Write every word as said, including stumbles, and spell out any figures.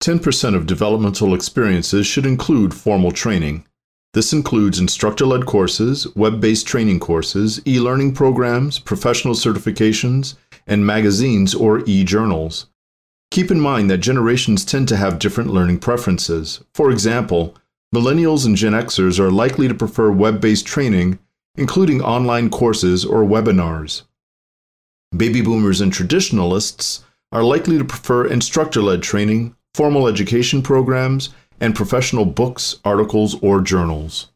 ten percent of developmental experiences should include formal training. This includes instructor-led courses, web-based training courses, e-learning programs, professional certifications, and magazines or e-journals. Keep in mind that generations tend to have different learning preferences. For example, millennials and Gen Xers are likely to prefer web-based training, including online courses or webinars. Baby boomers and traditionalists are likely to prefer instructor-led training, formal education programs, and professional books, articles, or journals.